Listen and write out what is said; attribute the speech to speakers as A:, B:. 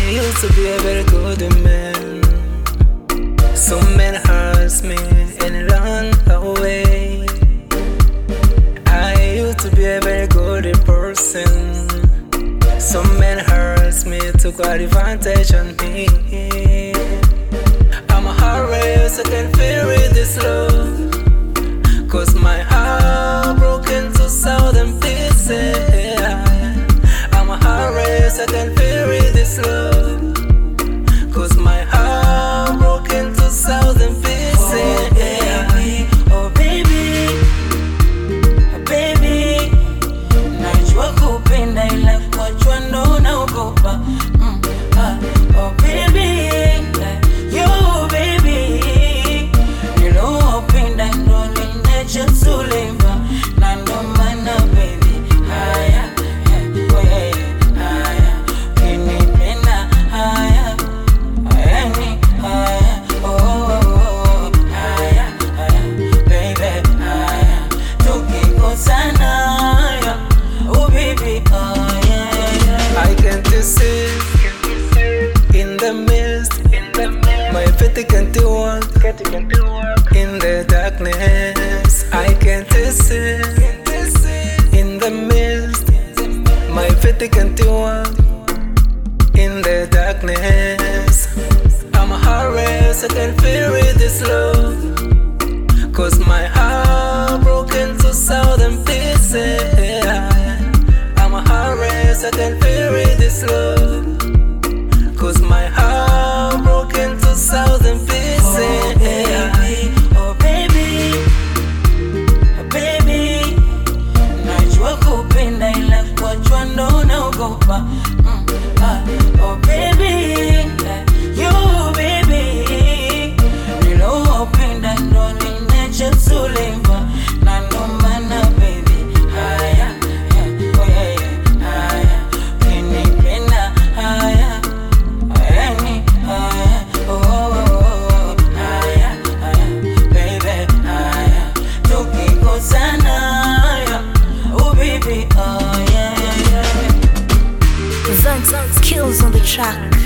A: used to be a very good man. Some men hurt me and run away. I used to be a very good person. Some men hurt me, took advantage on me. I'm a heartless, I can feel it, this love. Cause my heart broken to thousand pieces. I'm a heartless, I can feel it, this love. Cause my heart broken to thousand pieces.
B: Oh baby, oh baby, najua kupenda ila kuachwa ndo naogopa. Oh baby, yo baby, nilopenda ndo ninechesuleva na ndo maana baby, haya, haya, kinipenda haya, yani haya, oh, haya, baby, haya, tukikosana haya, oh baby,
A: I can't see in the mist. My faith can't walk in the darkness. I can't see in the mist. My faith can't walk in the darkness. I'm a heartless, I can feel it, this love. Cause my heart broken to thousand pieces. I'm a heartless, I can feel it, this love. Cause my heart broken to thousand pieces.
B: oh baby, oh baby, najua kupenda ila kuachwa ndo naogopa. Oh baby, yo baby, nilopenda ndo ninechesuleva na ndo maana baby, haya, haya, kinipenda haya, yani haya, oh, haya, baby, haya, tukikosana haya, oh baby, yeah.
C: Zan skills on the track.